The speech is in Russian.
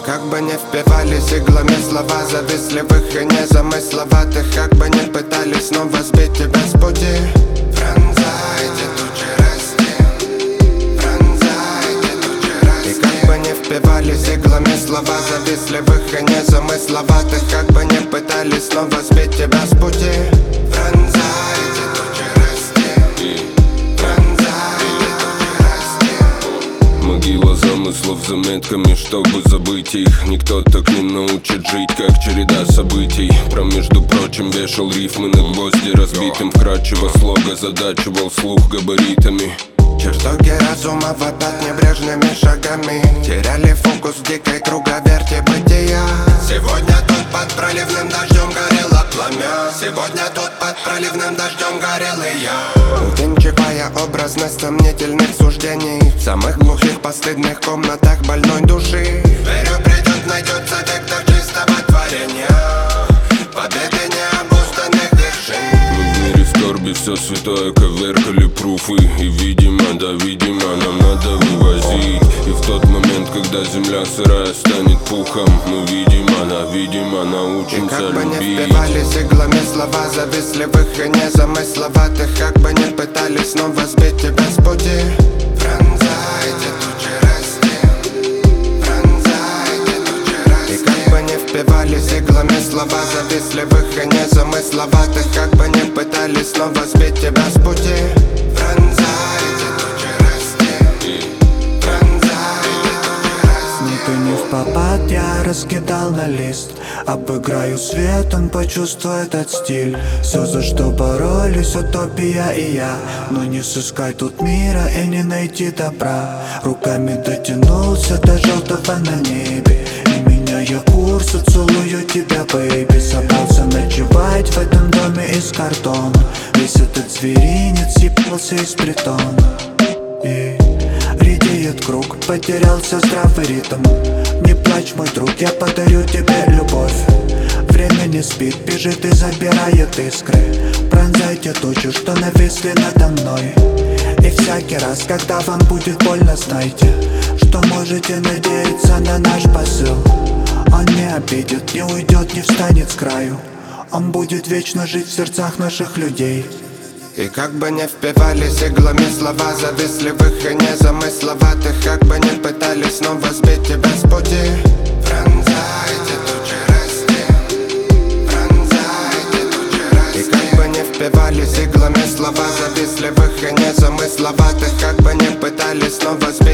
как бы не впивались иглами слова завистливых и незамысловатых, как бы не пытались снова сбить тебя с пути. Пронзайте тучи расти, пронзайте тучи расти. И как бы не впивались иглами слова завистливых и незамысловатых, как бы не пытались снова сбить тебя с пути. Пронзайте тучи расти, пронзайте тучи расти. Могила замыслов заметками, чтобы забыть их. Никто так не научит жить, как череда событий. Про, между прочим, вешал рифмы на гвозди разбитым. Вкрадчиво слога задачивал слух габаритами. Чертоги разума вопят небрежными шагами, теряли фокус в дикой круговерти бытия. Сегодня тут под проливным дождем горело пламя, сегодня тут под проливным дождем горел и я. Увенчивая образность сомнительных суждений в самых глухих постыдных комнатах больной души. Верю, придет, найдется вектор чистого творения, победы необузданных вершин. Мы в мире скорби все святое коверкали пруфы. И видимо, да видимо, нам надо вывозить. И в тот момент, когда земля сырая станет пухом, мы видимо, научимся любить. И как бы не впивались иглами слова завистливых и незамысловатых, как бы не пытались снова сбить тебя с пути. Пронзайте тучи расти, пронзайте тучи расти. И как бы не впивались иглами слова завистливых и незамысловатых, как бы не пытались снова сбить тебя с пути. Пронзайте тучи расти, пронзайте тучи расти. Ник и не впопад я раскидал на лист. Обыграю свет, он почувствует этот стиль. Все, за что боролись, утопия и я. Но не сыскать тут мира и не найти добра. Руками дотянулся до желтого на небе, и меняя курс, целую тебя, бэйби. Собрался ночевать в этом доме из картона. Весь этот зверинец съебался из притона. И редеет круг, потерялся здравый ритм. Не плачь, мой друг, я подарю тебе любовь. Время не спит, бежит и забирает искры. Пронзайте тучи, что нависли надо мной. И всякий раз, когда вам будет больно, знайте, что можете надеяться на наш посыл. Он не обидит, не уйдет, не встанет с краю. Он будет вечно жить в сердцах наших людей. И как бы не впивались иглами слова завистливых и незамысловатых, как бы не пытались снова сбить тебя с пути. Пронзайте тучи расти, пронзайте тучи расти. И как бы не впивались иглами слова завистливых и незамысловатых, как бы не пытались снова сбить